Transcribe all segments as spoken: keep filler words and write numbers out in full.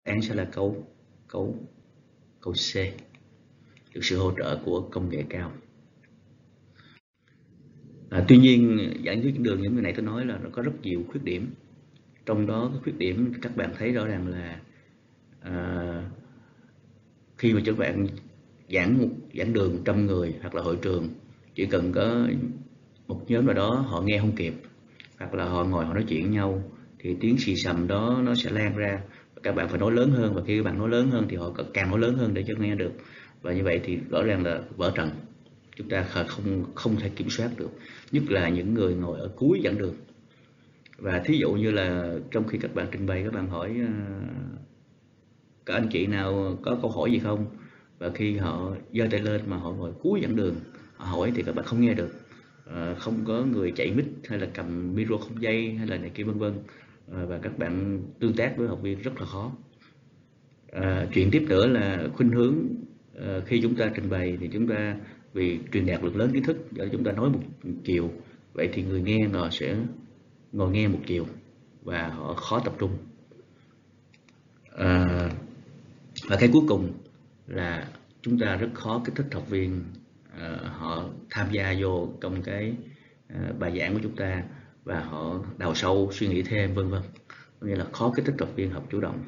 án sẽ là câu câu câu C, được sự hỗ trợ của công nghệ cao. À, tuy nhiên giảng thuyết đường những người này tôi nói là nó có rất nhiều khuyết điểm. Trong đó cái khuyết điểm các bạn thấy rõ ràng là à, khi mà các bạn giảng một giảng đường trăm người hoặc là hội trường, chỉ cần có một nhóm nào đó họ nghe không kịp hoặc là họ ngồi họ nói chuyện với nhau thì tiếng xì xầm đó nó sẽ lan ra. Các bạn phải nói lớn hơn, và khi các bạn nói lớn hơn thì họ càng nói lớn hơn để cho nghe được, và như vậy thì rõ ràng là vỡ trận. Chúng ta không không thể kiểm soát được, nhất là những người ngồi ở cuối giảng đường. Và thí dụ như là trong khi các bạn trình bày, các bạn hỏi các anh chị nào có câu hỏi gì không, và khi họ giơ tay lên mà họ ngồi cuối giảng đường họ hỏi thì các bạn không nghe được. À, không có người chạy mic hay là cầm micro không dây hay là này kia vân vân, à, và các bạn tương tác với học viên rất là khó. À, chuyện tiếp nữa là khuynh hướng à, khi chúng ta trình bày thì chúng ta vì truyền đạt lượng lớn kiến thức, do chúng ta nói một chiều, vậy thì người nghe họ sẽ ngồi nghe một chiều và họ khó tập trung. À, và cái cuối cùng là chúng ta rất khó kích thích học viên uh, họ tham gia vô trong cái uh, bài giảng của chúng ta và họ đào sâu suy nghĩ thêm vân vân, nghĩa là khó kích thích học viên học chủ động.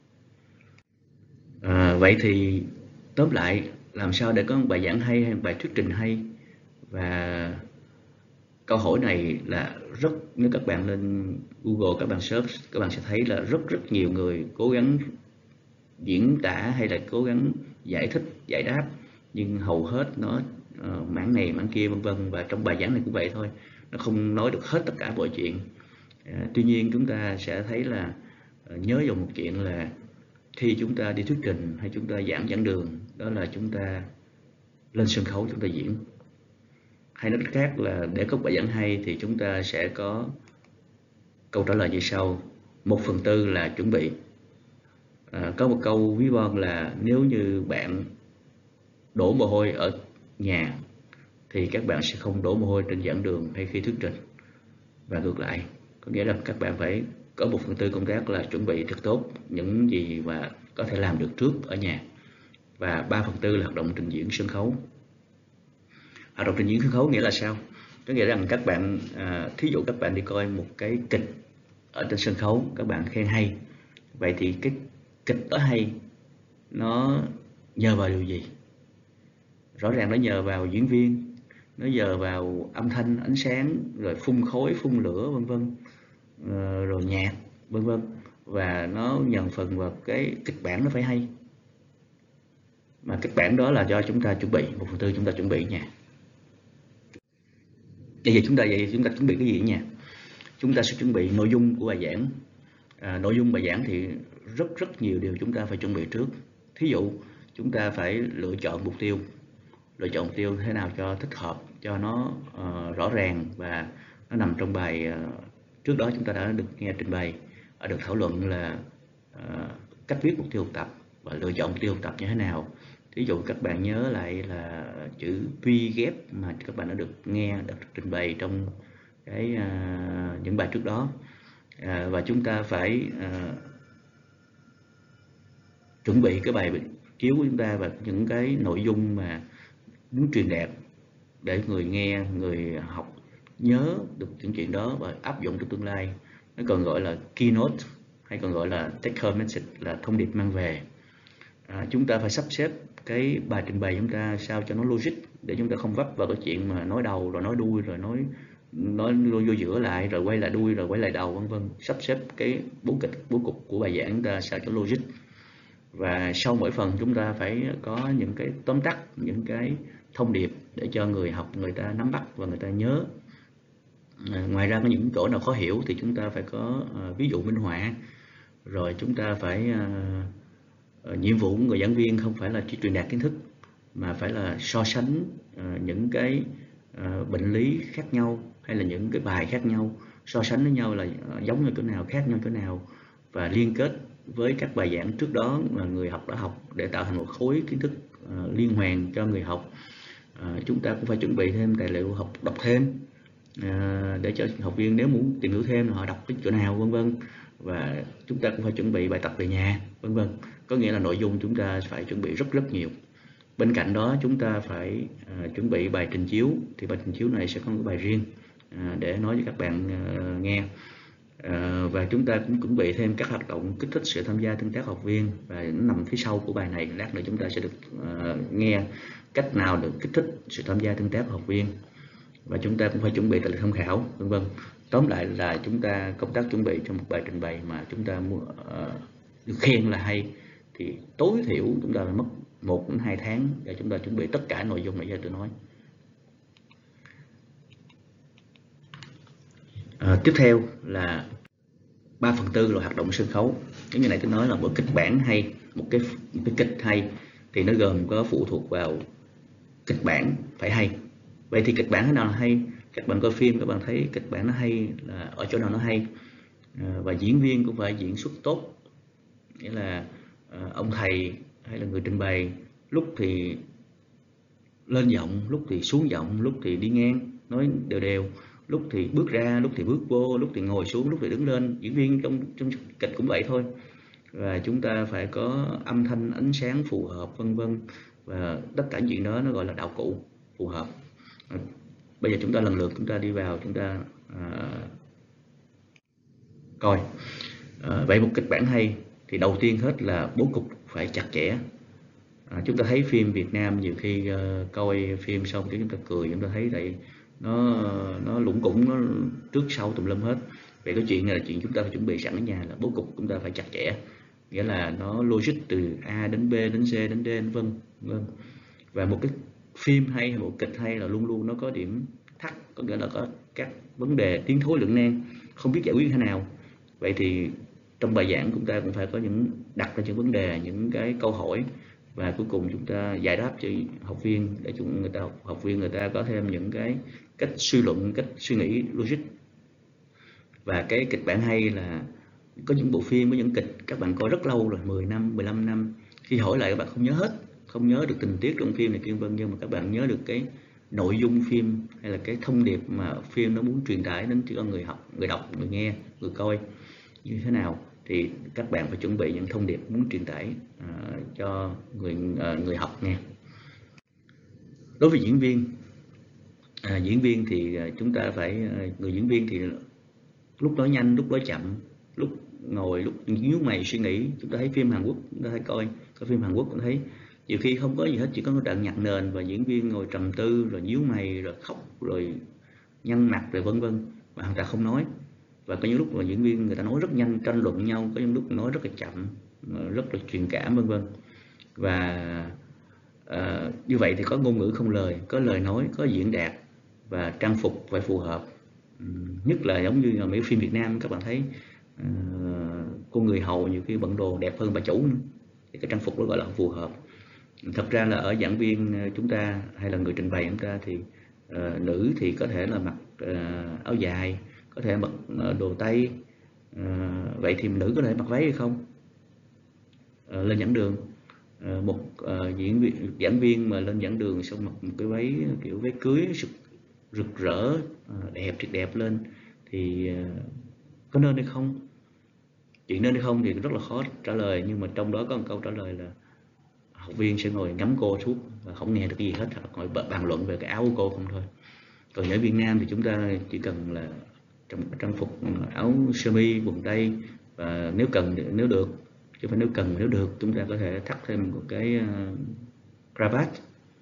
Uh, vậy thì tóm lại, làm sao để có một bài giảng hay hay một bài thuyết trình hay? Và câu hỏi này là rất, nếu các bạn lên Google các bạn search, các bạn sẽ thấy là rất rất nhiều người cố gắng diễn tả hay là cố gắng giải thích giải đáp, nhưng hầu hết nó uh, mảng này mảng kia vân vân, và trong bài giảng này cũng vậy thôi, nó không nói được hết tất cả mọi chuyện. Uh, tuy nhiên chúng ta sẽ thấy là uh, nhớ vào một chuyện là khi chúng ta đi thuyết trình hay chúng ta giảng giảng đường, đó là chúng ta lên sân khấu chúng ta diễn. Hay nói cách khác là để có bài giảng hay thì chúng ta sẽ có câu trả lời như sau: một phần tư là chuẩn bị. À, có một câu ví von là nếu như bạn đổ mồ hôi ở nhà thì các bạn sẽ không đổ mồ hôi trên giảng đường hay khi thuyết trình, và ngược lại, có nghĩa là các bạn phải có một phần tư công tác là chuẩn bị thật tốt những gì mà có thể làm được trước ở nhà, và ba phần tư là hoạt động trình diễn sân khấu. Hoạt động trình diễn sân khấu nghĩa là sao? Có nghĩa rằng các bạn à, thí dụ các bạn đi coi một cái kịch ở trên sân khấu, các bạn khen hay, vậy thì cái kịch đó hay nó nhờ vào điều gì? Rõ ràng nó nhờ vào diễn viên, nó nhờ vào âm thanh, ánh sáng, rồi phun khói, phun lửa vân vân, rồi nhạc vân vân, và nó nhờ phần vào cái kịch bản nó phải hay. Mà kịch bản đó là do chúng ta chuẩn bị, một phần tư chúng ta chuẩn bị nha. Vậy thì chúng ta vậy thì chúng ta chuẩn bị cái gì nha? Chúng ta sẽ chuẩn bị nội dung của bài giảng. À, nội dung bài giảng thì rất rất nhiều điều chúng ta phải chuẩn bị trước. Thí dụ chúng ta phải lựa chọn mục tiêu, lựa chọn mục tiêu thế nào cho thích hợp, cho nó uh, rõ ràng và nó nằm trong bài uh, trước đó chúng ta đã được nghe trình bày, đã được thảo luận là uh, cách viết mục tiêu học tập và lựa chọn mục tiêu học tập như thế nào. Ví dụ các bạn nhớ lại là chữ pi ghép mà các bạn đã được nghe, được trình bày trong cái uh, những bài trước đó. Uh, và chúng ta phải uh, chuẩn bị cái bài chiếu của chúng ta và những cái nội dung mà muốn truyền đạt để người nghe, người học nhớ được những chuyện đó và áp dụng trong tương lai. Nó còn gọi là keynote hay còn gọi là take home message, là thông điệp mang về. À, chúng ta phải sắp xếp cái bài trình bày chúng ta sao cho nó logic, để chúng ta không vấp vào cái chuyện mà nói đầu rồi nói đuôi rồi nói nói vô giữa lại rồi quay lại đuôi rồi quay lại đầu vân vân. Sắp xếp cái bố kịch bố cục của bài giảng chúng ta sao cho logic. Và sau mỗi phần chúng ta phải có những cái tóm tắt, những cái thông điệp để cho người học người ta nắm bắt và người ta nhớ. À, ngoài ra có những chỗ nào khó hiểu thì chúng ta phải có uh, ví dụ minh họa. Rồi chúng ta phải uh, uh, nhiệm vụ của người giảng viên không phải là chỉ truyền đạt kiến thức, mà phải là so sánh uh, những cái uh, bệnh lý khác nhau hay là những cái bài khác nhau, so sánh với nhau là uh, giống như chỗ nào, khác nhau chỗ nào, và liên kết với các bài giảng trước đó mà người học đã học để tạo thành một khối kiến thức uh, liên hoàn cho người học. Uh, chúng ta cũng phải chuẩn bị thêm tài liệu học đọc thêm uh, để cho học viên nếu muốn tìm hiểu thêm họ đọc cái chỗ nào vân vân. và chúng ta cũng phải chuẩn bị bài tập về nhà, vân vân. Có nghĩa là nội dung chúng ta phải chuẩn bị rất rất nhiều. Bên cạnh đó chúng ta phải uh, chuẩn bị bài trình chiếu, thì bài trình chiếu này sẽ có một bài riêng uh, để nói với các bạn uh, nghe. Uh, và chúng ta cũng chuẩn bị thêm các hoạt động kích thích sự tham gia tương tác học viên, và nó nằm phía sau của bài này. Lát nữa chúng ta sẽ được uh, nghe cách nào được kích thích sự tham gia tương tác của học viên, và chúng ta cũng phải chuẩn bị tài liệu tham khảo, vân vân. Tóm lại là chúng ta công tác chuẩn bị cho một bài trình bày mà chúng ta uh, được khen là hay thì tối thiểu chúng ta phải mất một đến hai tháng để chúng ta chuẩn bị tất cả nội dung nãy giờ tôi nói. À, tiếp theo là ba phần tư là hoạt động sân khấu. Giống như nãy tôi nói là một kịch bản hay, một cái, một cái kịch hay thì nó gồm có phụ thuộc vào kịch bản phải hay. Vậy thì kịch bản thế nào là hay? Các bạn coi phim các bạn thấy kịch bản nó hay là ở chỗ nào nó hay. À, và diễn viên cũng phải diễn xuất tốt, nghĩa là à, ông thầy hay là người trình bày lúc thì lên giọng, lúc thì xuống giọng, lúc thì đi ngang nói đều đều, lúc thì bước ra, lúc thì bước vô, lúc thì ngồi xuống, lúc thì đứng lên. Diễn viên trong trong kịch cũng vậy thôi. Và chúng ta phải có âm thanh, ánh sáng phù hợp, vân vân. Và tất cả chuyện đó nó gọi là đạo cụ phù hợp. À, bây giờ chúng ta lần lượt chúng ta đi vào chúng ta à, coi. À, vậy một kịch bản hay thì đầu tiên hết là bố cục phải chặt chẽ. À, chúng ta thấy phim Việt Nam nhiều khi uh, coi phim xong thì chúng ta cười, chúng ta thấy vậy nó nó lủng củng, nó trước sau tùm lum hết. Vậy cái chuyện này là chuyện chúng ta phải chuẩn bị sẵn ở nhà, là bố cục chúng ta phải chặt chẽ, nghĩa là nó logic từ A đến B đến C đến D đến vân vân. Và một cái phim hay hay một kịch hay là luôn luôn nó có điểm thắt, có nghĩa là có các vấn đề tiến thối lưỡng nan không biết giải quyết thế nào. Vậy thì trong bài giảng chúng ta cũng phải có những đặt ra những vấn đề, những cái câu hỏi, và cuối cùng chúng ta giải đáp cho học viên để chúng người ta học viên người ta có thêm những cái cách suy luận, cách suy nghĩ logic. Và cái kịch bản hay là có những bộ phim, có những kịch các bạn coi rất lâu rồi, mười năm, mười lăm năm, khi hỏi lại các bạn không nhớ hết, không nhớ được tình tiết trong phim này kia vân, nhưng mà các bạn nhớ được cái nội dung phim hay là cái thông điệp mà phim nó muốn truyền tải đến cho người học, người đọc, người nghe, người coi như thế nào. Thì các bạn phải chuẩn bị những thông điệp muốn truyền tải uh, cho người uh, người học nghe. Đối với diễn viên, à, diễn viên thì uh, chúng ta phải uh, người diễn viên thì lúc nói nhanh, lúc nói chậm, lúc ngồi, lúc nhíu mày suy nghĩ. Chúng ta thấy phim Hàn Quốc, chúng ta thấy coi coi phim Hàn Quốc cũng thấy nhiều khi không có gì hết, chỉ có một đoạn nhạc nền và diễn viên ngồi trầm tư rồi nhíu mày rồi khóc rồi nhăn mặt rồi vân vân, mà người ta không nói. Và có những lúc mà diễn viên người ta nói rất nhanh, tranh luận nhau, có những lúc nói rất là chậm, rất là truyền cảm vân vân. Và uh, như vậy thì có ngôn ngữ không lời, có lời nói, có diễn đạt, và trang phục phải phù hợp. Um, nhất là giống như là mấy phim Việt Nam các bạn thấy uh, cô người hầu nhiều khi bận đồ đẹp hơn bà chủ nữa, thì cái trang phục đó gọi là phù hợp. Thật ra là ở giảng viên chúng ta hay là người trình bày chúng ta thì uh, nữ thì có thể là mặc uh, áo dài, có thể mặc đồ tây. À, vậy thì nữ có thể mặc váy hay không? À, lên giảng đường, à, một à, diễn viên, giảng viên mà lên giảng đường xong mặc một cái váy kiểu váy cưới rực, rực rỡ, à, đẹp thiệt đẹp lên thì à, có nên hay không? Chuyện nên hay không thì rất là khó trả lời, nhưng mà trong đó có một câu trả lời là học viên sẽ ngồi ngắm cô suốt và không nghe được cái gì hết, hoặc ngồi bàn luận về cái áo của cô không thôi. Còn ở Việt Nam thì chúng ta chỉ cần là trong trang phục áo sơ mi, quần tây, và nếu cần nếu được, chứ phải nếu cần nếu được chúng ta có thể thắt thêm một cái uh, cravat.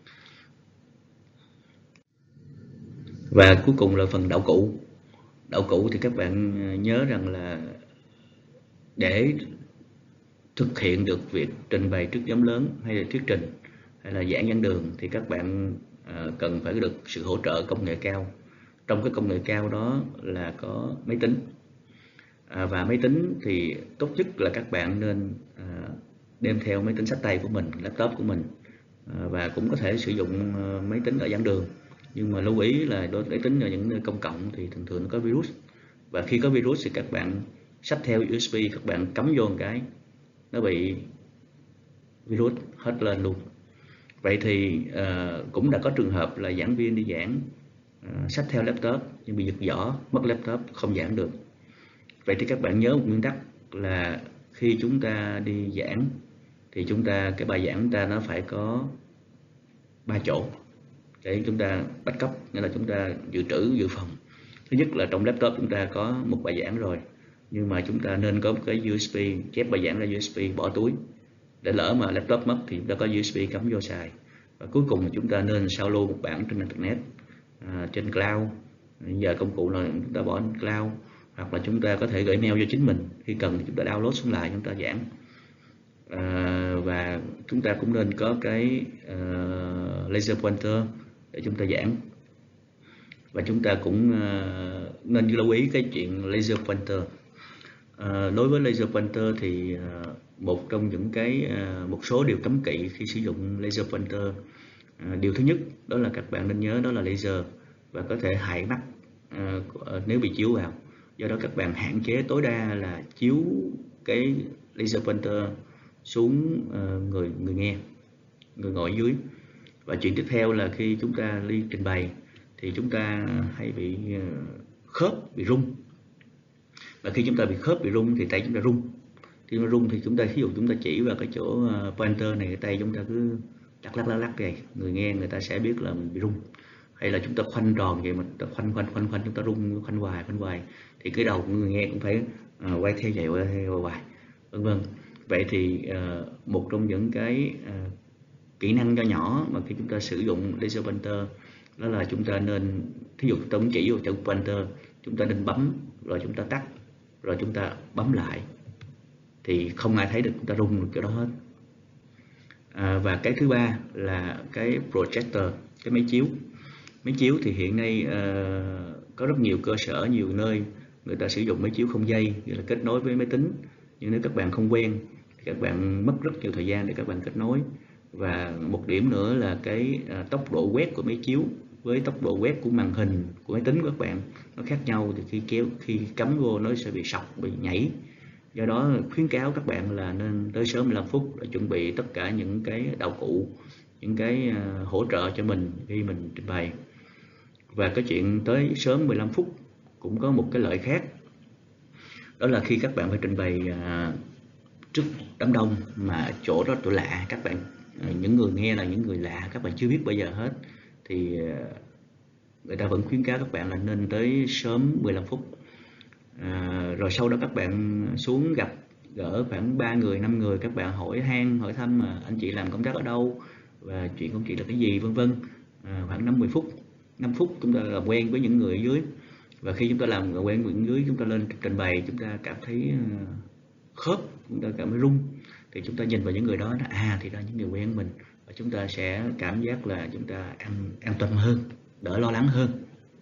Và cuối cùng là phần đạo cụ. Đạo cụ thì các bạn nhớ rằng là để thực hiện được việc trình bày trước nhóm lớn hay là thuyết trình hay là giảng giảng đường thì các bạn uh, cần phải được sự hỗ trợ công nghệ cao. Trong cái công nghệ cao đó là có máy tính, à, và máy tính thì tốt nhất là các bạn nên à, đem theo máy tính xách tay của mình, laptop của mình, à, và cũng có thể sử dụng à, máy tính ở giảng đường. Nhưng mà lưu ý là đối với máy tính ở những nơi công cộng thì thường thường nó có virus, và khi có virus thì các bạn xách theo u ét bê, các bạn cắm vô một cái nó bị virus hết lên luôn. Vậy thì à, cũng đã có trường hợp là giảng viên đi giảng xách uh, theo laptop nhưng bị giật giỏ, mất laptop không giảng được. Vậy thì các bạn nhớ một nguyên tắc là khi chúng ta đi giảng thì chúng ta cái bài giảng chúng ta nó phải có ba chỗ để chúng ta backup, nghĩa là chúng ta dự trữ dự phòng. Thứ nhất là trong laptop chúng ta có một bài giảng rồi, nhưng mà chúng ta nên có một cái u ét bê chép bài giảng ra u ét bê bỏ túi, để lỡ mà laptop mất thì chúng ta có u ét bê cắm vô xài. Và cuối cùng là chúng ta nên sao lưu một bản trên internet, à, trên cloud. Giờ công cụ là chúng ta bỏ trên cloud, hoặc là chúng ta có thể gửi mail cho chính mình, khi cần thì chúng ta download xuống lại chúng ta giảng. À, và chúng ta cũng nên có cái uh, laser pointer để chúng ta giảng. Và chúng ta cũng uh, nên lưu ý cái chuyện laser pointer. Uh, đối với laser pointer thì uh, một trong những cái uh, một số điều cấm kỵ khi sử dụng laser pointer, uh, điều thứ nhất đó là các bạn nên nhớ đó là laser và có thể hại mắt uh, nếu bị chiếu vào. Do đó các bạn hạn chế tối đa là chiếu cái laser pointer xuống uh, người người nghe, người ngồi dưới. Và chuyện tiếp theo là khi chúng ta đi trình bày thì chúng ta hay bị uh, khớp, bị rung. Và khi chúng ta bị khớp, bị rung thì tay chúng ta rung. Khi nó rung thì chúng ta, ví dụ chúng ta chỉ vào cái chỗ uh, pointer này, cái tay chúng ta cứ lắc lắc lắc lắc vậy, người nghe người ta sẽ biết là mình bị rung. Hay là chúng ta khoanh tròn vậy, mà khoanh khoanh khoanh khoanh chúng ta rung khoanh hoài khoanh hoài thì cái đầu của người nghe cũng phải uh, quay theo vậy, quay theo hoài, vân vân. Vậy thì uh, một trong những cái uh, kỹ năng nho nhỏ mà khi chúng ta sử dụng laser pointer đó là chúng ta nên, thí dụ chúng ta muốn chỉ vào chỗ pointer, chúng ta nên bấm rồi chúng ta tắt rồi chúng ta bấm lại thì không ai thấy được chúng ta rung được chỗ đó hết. À, và cái thứ ba là cái projector, cái máy chiếu. Máy chiếu thì hiện nay uh, có rất nhiều cơ sở, nhiều nơi người ta sử dụng máy chiếu không dây, như là kết nối với máy tính. Nhưng nếu các bạn không quen thì các bạn mất rất nhiều thời gian để các bạn kết nối. Và một điểm nữa là cái uh, tốc độ quét của máy chiếu với tốc độ quét của màn hình của máy tính của các bạn nó khác nhau, thì khi kéo khi cắm vô nó sẽ bị sọc, bị nhảy. Do đó khuyến cáo các bạn là nên tới sớm mười lăm phút để chuẩn bị tất cả những cái đạo cụ, những cái uh, hỗ trợ cho mình khi mình trình bày. Và cái chuyện tới sớm mười lăm phút cũng có một cái lợi khác, đó là khi các bạn phải trình bày uh, trước đám đông mà chỗ đó chỗ lạ, các bạn uh, những người nghe là những người lạ, các bạn chưa biết bao giờ hết, thì uh, người ta vẫn khuyến cáo các bạn là nên tới sớm mười lăm phút. À, rồi sau đó các bạn xuống gặp gỡ khoảng ba người, năm người, các bạn hỏi han, hỏi thăm mà anh chị làm công tác ở đâu và chuyện công chị là cái gì, vân vân. À, khoảng năm mươi phút, năm phút chúng ta làm quen với những người ở dưới. Và khi chúng ta làm quen với những người dưới, chúng ta lên trình bày, chúng ta cảm thấy khớp, chúng ta cảm thấy rung, thì chúng ta nhìn vào những người đó, à thì ra những người quen mình, và chúng ta sẽ cảm giác là chúng ta an, an tâm hơn, đỡ lo lắng hơn.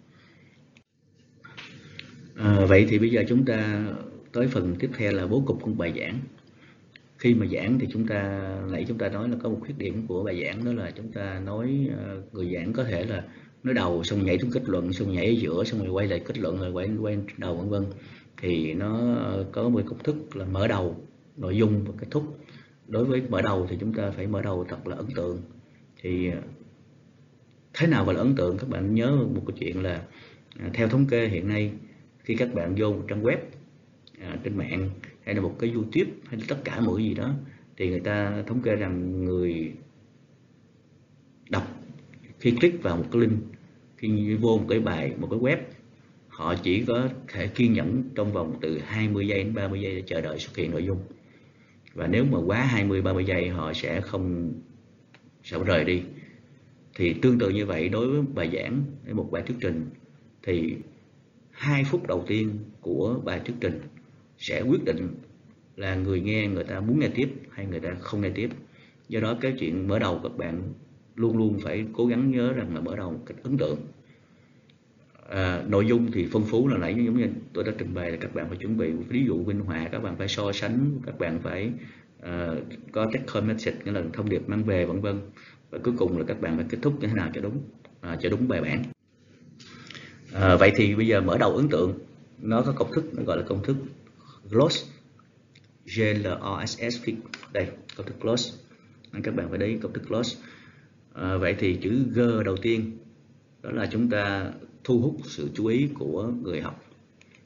À, vậy thì bây giờ chúng ta tới phần tiếp theo là bố cục của bài giảng. Khi mà giảng thì chúng ta, nãy chúng ta nói là có một khuyết điểm của bài giảng, đó là chúng ta nói người giảng có thể là nói đầu xong nhảy xuống kết luận, xong nhảy ở giữa, xong rồi quay lại kết luận, rồi quay quay đầu, vân vân. Thì nó có một công thức là mở đầu, nội dung và kết thúc. Đối với mở đầu thì chúng ta phải mở đầu thật là ấn tượng. Thì thế nào gọi là ấn tượng? Các bạn nhớ một cái chuyện là theo thống kê hiện nay, khi các bạn vô một trang web à, trên mạng, hay là một cái YouTube, hay là tất cả mọi gì đó, thì người ta thống kê rằng người đọc khi click vào một cái link, khi vô một cái bài, một cái web, họ chỉ có thể kiên nhẫn trong vòng từ hai mươi giây đến ba mươi giây để chờ đợi xuất hiện nội dung. Và nếu mà quá hai mươi ba mươi giây họ sẽ không sẽ rời đi. Thì tương tự như vậy, đối với bài giảng, với một bài thuyết trình, thì hai phút đầu tiên của bài thuyết trình sẽ quyết định là người nghe, người ta muốn nghe tiếp hay người ta không nghe tiếp. Do đó cái chuyện mở đầu các bạn luôn luôn phải cố gắng nhớ rằng là mở đầu một cách ấn tượng. À, nội dung thì phong phú là nãy giống như tôi đã trình bày, là các bạn phải chuẩn bị ví dụ minh họa, các bạn phải so sánh, các bạn phải uh, có take home message, nghĩa là thông điệp mang về, vân vân. Và cuối cùng là các bạn phải kết thúc như thế nào cho đúng, uh, cho đúng bài bản. À, vậy thì bây giờ mở đầu ấn tượng nó có công thức, nó gọi là công thức close, G L O S S. Đây, công thức close, các bạn phải đấy công thức close. À, vậy thì chữ G đầu tiên đó là chúng ta thu hút sự chú ý của người học.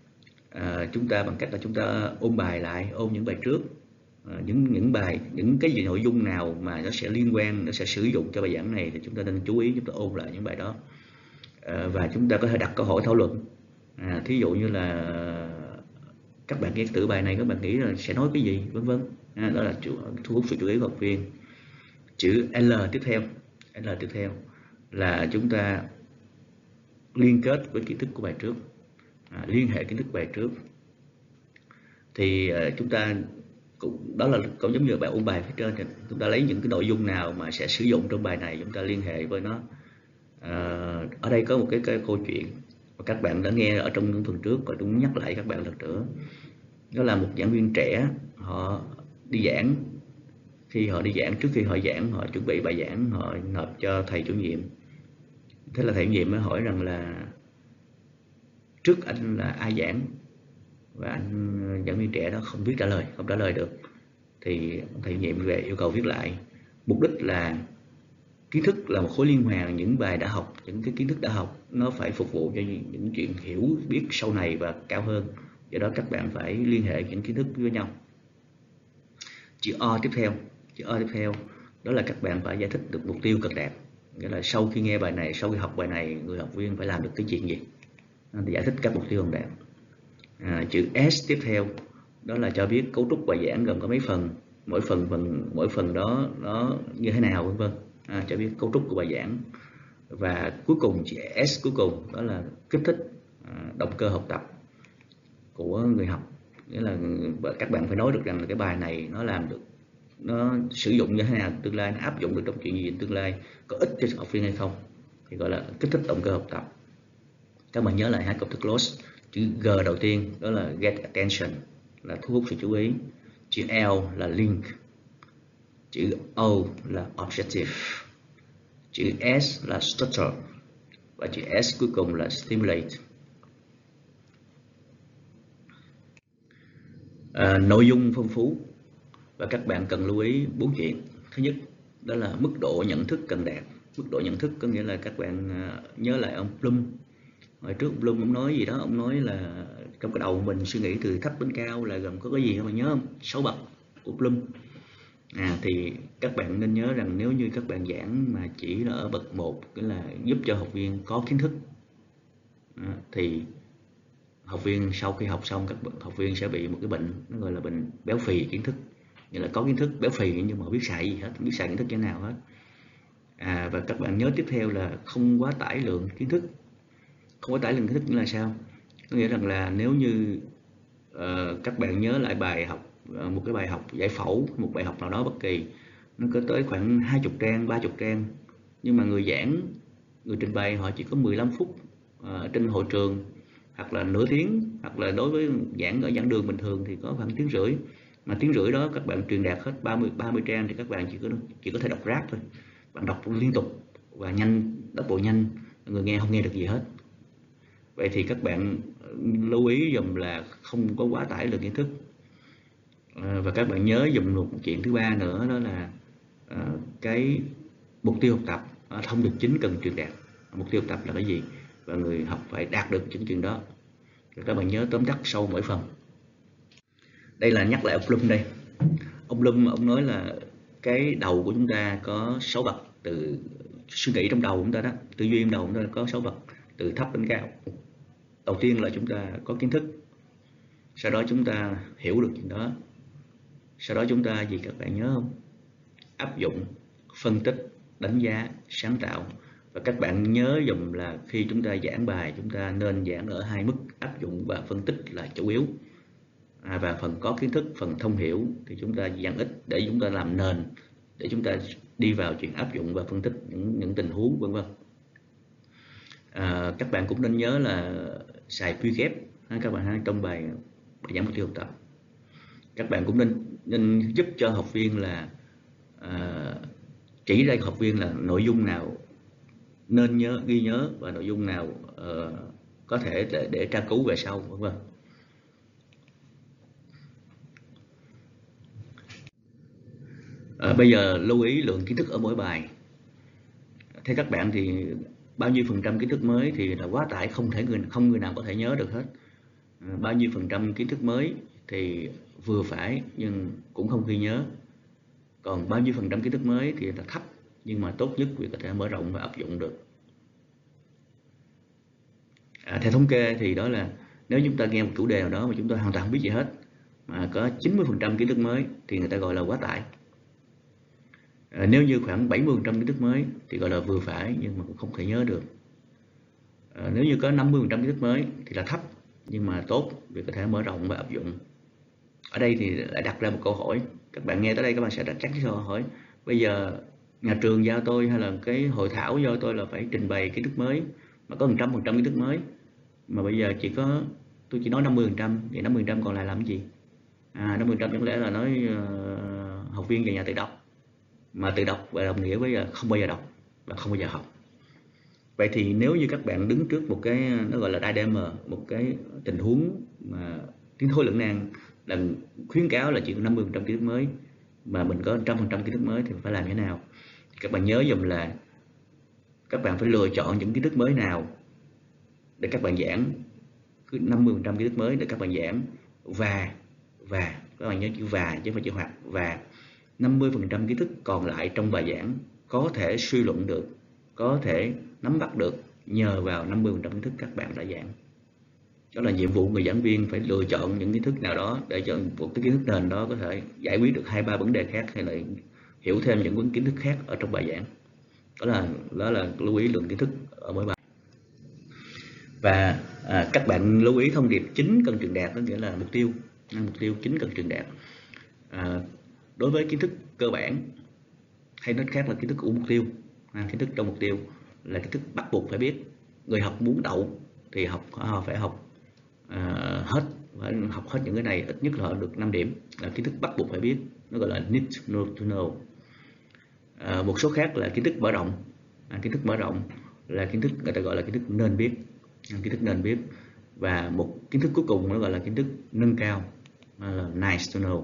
à, chúng ta bằng cách là chúng ta ôn bài lại, ôn những bài trước, à, những những bài những cái gì nội dung nào mà nó sẽ liên quan, nó sẽ sử dụng cho bài giảng này thì chúng ta nên chú ý, chúng ta ôn lại những bài đó. À, và chúng ta có thể đặt câu hỏi thảo luận. À, thí dụ như là các bạn nghe thử bài này, các bạn nghĩ là sẽ nói cái gì, vân vân. À, đó là thu hút sự chú ý của học viên. Chữ L tiếp theo, L tiếp theo là chúng ta liên kết với kiến thức của bài trước, à, liên hệ kiến thức bài trước. Thì uh, chúng ta cũng đó là cũng giống như bài ôn bài phía trên, thì chúng ta lấy những cái nội dung nào mà sẽ sử dụng trong bài này, chúng ta liên hệ với nó. À, ở đây có một cái, cái câu chuyện mà các bạn đã nghe ở trong những phần trước, và tôi muốn nhắc lại các bạn lần nữa. Đó là một giảng viên trẻ, họ đi giảng, khi họ đi giảng, trước khi họ giảng, họ chuẩn bị bài giảng, họ nộp cho thầy chủ nhiệm. Thế là thầy chủ nhiệm mới hỏi rằng là trước anh là ai giảng, và anh giảng viên trẻ đó không biết trả lời, không trả lời được. Thì thầy chủ nhiệm về yêu cầu viết lại. Mục đích là kiến thức là một khối liên hoàn, những bài đã học, những cái kiến thức đã học nó phải phục vụ cho những, những chuyện hiểu biết sau này và cao hơn. Do đó các bạn phải liên hệ những kiến thức với nhau. Chữ O tiếp theo, chữ O tiếp theo đó là các bạn phải giải thích được mục tiêu cần đạt. Nghĩa là sau khi nghe bài này, sau khi học bài này, người học viên phải làm được cái chuyện gì, thì giải thích các mục tiêu cần đạt. À, chữ S tiếp theo đó là cho biết cấu trúc bài giảng gồm có mấy phần, mỗi phần phần mỗi phần đó nó như thế nào, vân vân. À, cho biết cấu trúc của bài giảng. Và cuối cùng chữ S cuối cùng đó là kích thích à, động cơ học tập của người học. Nghĩa là các bạn phải nói được rằng là cái bài này nó làm được, nó sử dụng như thế nào tương lai, nó áp dụng được trong chuyện gì tương lai, có ích cho học viên hay không, thì gọi là kích thích động cơ học tập. Các bạn nhớ lại hai công thức close. Chữ G đầu tiên đó là get attention, là thu hút sự chú ý. Chữ L là link. Chữ O là objective. Chữ S là structure. Và chữ S cuối cùng là stimulate. À, nội dung phong phú và các bạn cần lưu ý bốn chuyện. Thứ nhất đó là mức độ nhận thức cần đạt. Mức độ nhận thức có nghĩa là các bạn nhớ lại ông Bloom. Hồi trước Bloom ông nói gì đó, ông nói là trong cái đầu mình suy nghĩ từ thấp đến cao là gồm có cái gì, các bạn nhớ không? Sáu bậc của Bloom. À, thì các bạn nên nhớ rằng nếu như các bạn giảng mà chỉ là ở bậc một, nghĩa là giúp cho học viên có kiến thức, à, thì học viên sau khi học xong, các học viên sẽ bị một cái bệnh, nó gọi là bệnh béo phì kiến thức. Nghĩa là có kiến thức béo phì nhưng mà không biết xài gì hết, không biết xài kiến thức như thế nào hết. À, và các bạn nhớ tiếp theo là không quá tải lượng kiến thức. Không quá tải lượng kiến thức nghĩa là sao? Có nghĩa rằng là nếu như uh, các bạn nhớ lại bài học, uh, một cái bài học giải phẫu, một bài học nào đó bất kỳ, nó có tới khoảng hai mươi trang, ba mươi trang, nhưng mà người giảng, người trình bày họ chỉ có mười lăm phút uh, trên hội trường, hoặc là nửa tiếng, hoặc là đối với giảng ở giảng đường bình thường thì có khoảng tiếng rưỡi. Mà tiếng rưỡi đó các bạn truyền đạt hết ba mươi, ba mươi trang thì các bạn chỉ có chỉ có thể đọc rap thôi. Bạn đọc liên tục và nhanh, tốc độ nhanh, người nghe không nghe được gì hết. Vậy thì các bạn lưu ý dùm là không có quá tải lượng kiến thức. À, và các bạn nhớ dùm một chuyện thứ ba nữa, đó là à, cái mục tiêu học tập, à, thông điệp chính cần truyền đạt. Mục tiêu học tập là cái gì và người học phải đạt được những chuyện đó. Rồi các bạn nhớ tóm tắt sau mỗi phần. Đây là nhắc lại ông Bloom đây. Ông Bloom ông nói là cái đầu của chúng ta có sáu bậc, từ suy nghĩ trong đầu của chúng ta đó, tư duy trong đầu của chúng ta có sáu bậc từ thấp đến cao. Đầu tiên là chúng ta có kiến thức, sau đó chúng ta hiểu được chuyện đó, sau đó chúng ta gì các bạn nhớ không? Áp dụng, phân tích, đánh giá, sáng tạo. Và các bạn nhớ dùm là khi chúng ta giảng bài, chúng ta nên giảng ở hai mức áp dụng và phân tích là chủ yếu. À, và phần có kiến thức, phần thông hiểu thì chúng ta giảng ít để chúng ta làm nền, để chúng ta đi vào chuyện áp dụng và phân tích những, những tình huống vân vân. À, các bạn cũng nên nhớ là xài quy ghép các bạn ha, trong bài bài giảng mục tiêu học tập. Các bạn cũng nên nên giúp cho học viên là à, chỉ ra học viên là nội dung nào nên nhớ, ghi nhớ, và nội dung nào uh, có thể để, để tra cứu về sau vân vân. À, bây giờ lưu ý lượng kiến thức ở mỗi bài. Theo các bạn thì bao nhiêu phần trăm kiến thức mới thì là quá tải, không thể người không người nào có thể nhớ được hết. bao nhiêu phần trăm kiến thức mới thì vừa phải nhưng cũng không ghi nhớ, còn bao nhiêu phần trăm kiến thức mới thì là thấp nhưng mà tốt nhất vì có thể mở rộng và áp dụng được. À, theo thống kê thì đó là nếu chúng ta nghe một chủ đề nào đó mà chúng ta hoàn toàn không biết gì hết mà có chín mươi phần trăm kiến thức mới thì người ta gọi là quá tải. À, nếu như khoảng bảy mươi phần trăm kiến thức mới thì gọi là vừa phải nhưng mà cũng không thể nhớ được. À, nếu như có năm mươi phần trăm kiến thức mới thì là thấp nhưng mà tốt vì có thể mở rộng và áp dụng. Ở đây thì lại đặt ra một câu hỏi, các bạn nghe tới đây các bạn sẽ đặt chắc câu hỏi, bây giờ nhà trường giao tôi hay là cái hội thảo giao tôi là phải trình bày kiến thức mới mà có một trăm phần trăm kiến thức mới, mà bây giờ chỉ có tôi chỉ nói năm mươi phần trăm, vậy năm mươi phần trăm còn lại làm cái gì? À, năm mươi phần trăm chẳng lẽ là nói uh, học viên về nhà tự đọc, mà tự đọc và đồng nghĩa với không bao giờ đọc và không bao giờ học. Vậy thì nếu như các bạn đứng trước một cái nó gọi là dilemma, một cái tình huống mà tiến thối lưỡng nan, là khuyến cáo là chỉ có năm mươi phần trăm kiến thức mới mà mình có một trăm phần trăm kiến thức mới thì phải làm thế nào? Các bạn nhớ dùm là các bạn phải lựa chọn những kiến thức mới nào để các bạn giảng, cứ năm mươi phần trăm kiến thức mới để các bạn giảng, và và các bạn nhớ chữ và chứ không phải chữ hoặc, và năm mươi phần trăm kiến thức còn lại trong bài giảng có thể suy luận được, có thể nắm bắt được nhờ vào năm mươi phần trăm kiến thức các bạn đã giảng. Đó là nhiệm vụ người giảng viên phải lựa chọn những kiến thức nào đó để cho một cái kiến thức nền đó có thể giải quyết được hai ba vấn đề khác hay là hiểu thêm những kiến thức khác ở trong bài giảng. Đó là đó là lưu ý lượng kiến thức ở mỗi bài. Và à, các bạn lưu ý thông điệp chính cần truyền đạt, đó nghĩa là mục tiêu mục tiêu chính cần truyền đạt. À, đối với kiến thức cơ bản hay nói khác là kiến thức của mục tiêu, à, kiến thức trong mục tiêu là kiến thức bắt buộc phải biết. Người học muốn đậu thì học họ phải học à, hết, phải học hết những cái này, ít nhất là họ được năm điểm, là kiến thức bắt buộc phải biết, nó gọi là need to know. À, một số khác là kiến thức mở rộng. À, kiến thức mở rộng là kiến thức người ta gọi là kiến thức nên biết, à, kiến thức nên biết. Và một kiến thức cuối cùng nó gọi là kiến thức nâng cao, là nice to know.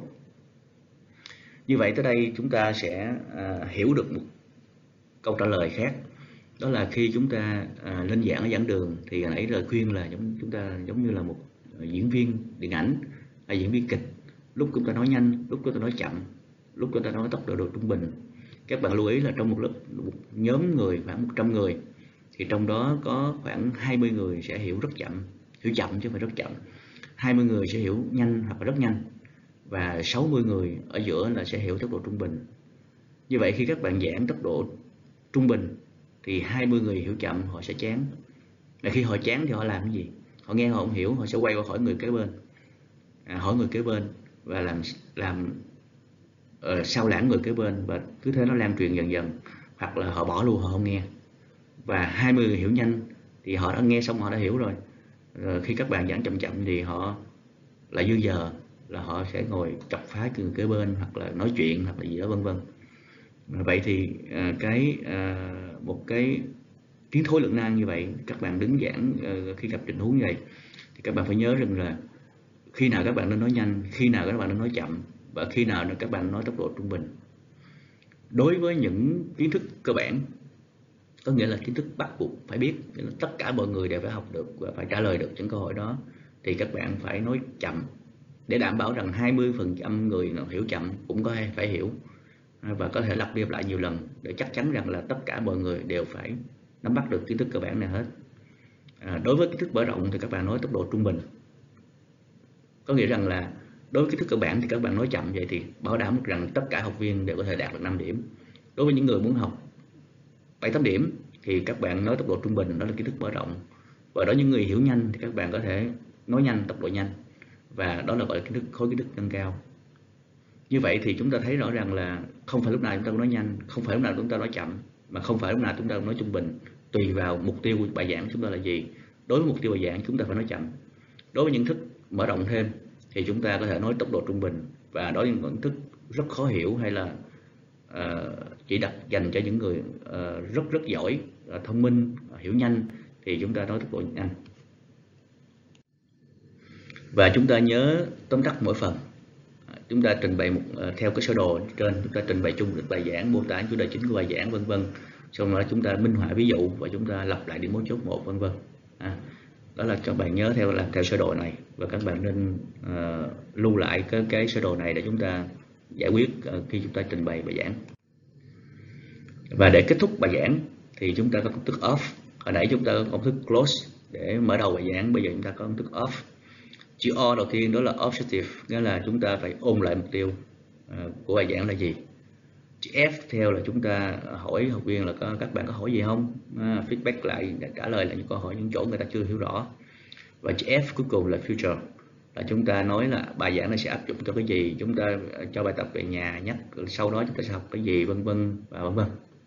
Như vậy tới đây chúng ta sẽ à, hiểu được một câu trả lời khác, đó là khi chúng ta à, lên giảng ở giảng đường thì nãy lời khuyên là giống chúng ta giống như là một diễn viên điện ảnh hay diễn viên kịch, lúc chúng ta nói nhanh, lúc chúng ta nói chậm, lúc chúng ta nói tốc độ độ trung bình. Các bạn lưu ý là trong một lớp, một nhóm người khoảng một trăm người thì trong đó có khoảng hai mươi người sẽ hiểu rất chậm, hiểu chậm chứ không phải rất chậm, hai mươi người sẽ hiểu nhanh hoặc là rất nhanh, và sáu mươi người ở giữa là sẽ hiểu tốc độ trung bình. Như vậy khi các bạn giảng tốc độ trung bình thì hai mươi người hiểu chậm họ sẽ chán, và khi họ chán thì họ làm cái gì? Họ nghe họ không hiểu, họ sẽ quay qua hỏi người kế bên, à, hỏi người kế bên và làm làm uh, sao lãng người kế bên, và cứ thế nó lan truyền dần dần, hoặc là họ bỏ luôn, họ không nghe. Và hai mươi người hiểu nhanh thì họ đã nghe xong, họ đã hiểu rồi. Rồi khi các bạn giảng chậm chậm thì họ lại dư giờ, là họ sẽ ngồi chọc phá người kế bên hoặc là nói chuyện hoặc là gì đó vân vân. Vậy thì uh, cái uh, một cái tiến thối lưỡng nan như vậy, các bạn đứng giảng uh, khi gặp tình huống như vậy thì các bạn phải nhớ rằng là khi nào các bạn nên nói nhanh, khi nào các bạn nên nói chậm, và khi nào các bạn nói tốc độ trung bình. Đối với những kiến thức cơ bản, có nghĩa là kiến thức bắt buộc phải biết, nghĩa là tất cả mọi người đều phải học được và phải trả lời được những câu hỏi đó, thì các bạn phải nói chậm để đảm bảo rằng hai mươi phần trăm người nào hiểu chậm cũng có phải hiểu, và có thể lặp đi lặp lại nhiều lần để chắc chắn rằng là tất cả mọi người đều phải nắm bắt được kiến thức cơ bản này hết. À, đối với kiến thức mở rộng thì các bạn nói tốc độ trung bình, có nghĩa rằng là đối với kiến thức cơ bản thì các bạn nói chậm, vậy thì bảo đảm rằng tất cả học viên đều có thể đạt được năm điểm. Đối với những người muốn học bảy tám điểm thì các bạn nói tốc độ trung bình, đó là kiến thức mở rộng. Và đối với những người hiểu nhanh thì các bạn có thể nói nhanh, tốc độ nhanh, và đó là gọi là kiến thức khối kiến thức nâng cao. Như vậy thì chúng ta thấy rõ ràng là không phải lúc nào chúng ta cũng nói nhanh, không phải lúc nào chúng ta nói chậm, mà không phải lúc nào chúng ta cũng nói trung bình, tùy vào mục tiêu của bài giảng của chúng ta là gì. Đối với mục tiêu bài giảng chúng ta phải nói chậm. Đối với những thức mở rộng thêm thì chúng ta có thể nói tốc độ trung bình, và đối với những thức rất khó hiểu hay là uh, chỉ đặt dành cho những người uh, rất rất giỏi, uh, thông minh, uh, hiểu nhanh thì chúng ta nói tốc độ nhanh. Và chúng ta nhớ tóm tắt mỗi phần. Chúng ta trình bày một uh, theo cái sơ đồ trên, chúng ta trình bày chung được bài giảng, mô tả chủ đề chính của bài giảng vân vân. Sau đó chúng ta minh họa ví dụ và chúng ta lặp lại điểm mấu chốt một vân vân. À, đó là các bạn nhớ theo làm theo sơ đồ này, và các bạn nên uh, lưu lại cái, cái sơ đồ này để chúng ta giải quyết uh, khi chúng ta trình bày bài giảng. Và để kết thúc bài giảng thì chúng ta có công thức off. Hồi nãy chúng ta có công thức close để mở đầu bài giảng, bây giờ chúng ta có công thức off. Chữ O đầu tiên đó là objective, nghĩa là chúng ta phải ôn lại mục tiêu uh, của bài giảng là gì. Chữ F theo là chúng ta hỏi học viên là có, các bạn có hỏi gì không, à, feedback lại, trả lời lại những câu hỏi những chỗ người ta chưa hiểu rõ. Và chữ F cuối cùng là future, là chúng ta nói là bài giảng này sẽ áp dụng cho cái gì, chúng ta cho bài tập về nhà nhắc, sau đó chúng ta sẽ học cái gì, vân vân và vân vân.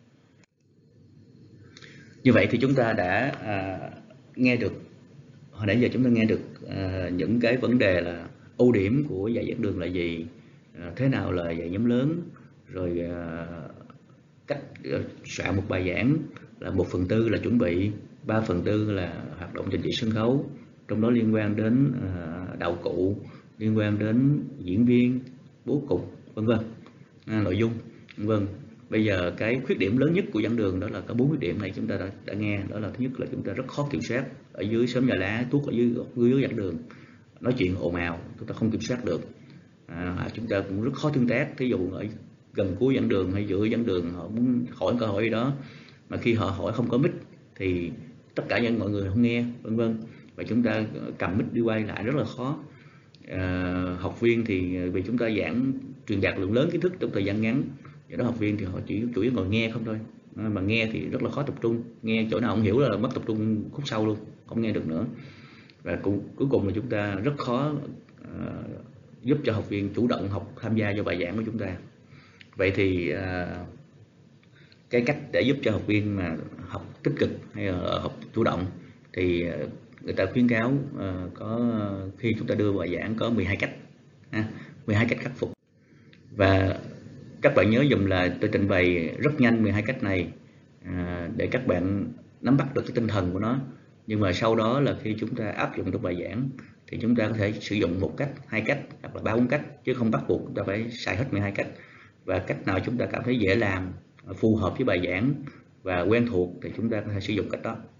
Như vậy thì chúng ta đã à, nghe được, hồi nãy giờ chúng ta nghe được à, những cái vấn đề là ưu điểm của dạy giảng đường là gì, à, thế nào là dạy nhóm lớn, rồi à, cách à, soạn một bài giảng là một phần tư là chuẩn bị, ba phần tư là hoạt động trình diễn sân khấu, trong đó liên quan đến à, đạo cụ, liên quan đến diễn viên, bố cục, vân vân, à, nội dung, vân vân. Bây giờ cái khuyết điểm lớn nhất của giảng đường đó là có bốn khuyết điểm này chúng ta đã, đã nghe. Đó là thứ nhất là chúng ta rất khó kiểm soát ở dưới xóm nhà lá, tuốt ở dưới dưới giảng đường, nói chuyện ồn ào, chúng ta không kiểm soát được. À, chúng ta cũng rất khó tương tác. Thí dụ ở gần cuối giảng đường hay giữa giảng đường họ muốn hỏi câu hỏi gì đó mà khi họ hỏi không có mic thì tất cả những mọi người không nghe, vân vân, và chúng ta cầm mic đi quay lại rất là khó. À, học viên thì vì chúng ta giảng truyền đạt lượng lớn kiến thức trong thời gian ngắn, do đó học viên thì họ chỉ chủ yếu ngồi nghe không thôi, à, mà nghe thì rất là khó tập trung, nghe chỗ nào không hiểu là mất tập trung khúc sau luôn, không nghe được nữa. Và cũng, cuối cùng là chúng ta rất khó uh, giúp cho học viên chủ động học tham gia vào bài giảng của chúng ta. Vậy thì uh, cái cách để giúp cho học viên mà học tích cực hay là học chủ động thì uh, người ta khuyến cáo uh, có khi chúng ta đưa bài giảng có mười hai cách, ha, mười hai cách khắc phục. Và các bạn nhớ dùm là tôi trình bày rất nhanh mười hai cách này à, để các bạn nắm bắt được cái tinh thần của nó. Nhưng mà sau đó là khi chúng ta áp dụng trong bài giảng thì chúng ta có thể sử dụng một cách, hai cách hoặc là ba bốn cách, chứ không bắt buộc chúng ta phải xài hết mười hai cách. Và cách nào chúng ta cảm thấy dễ làm, phù hợp với bài giảng và quen thuộc thì chúng ta có thể sử dụng cách đó.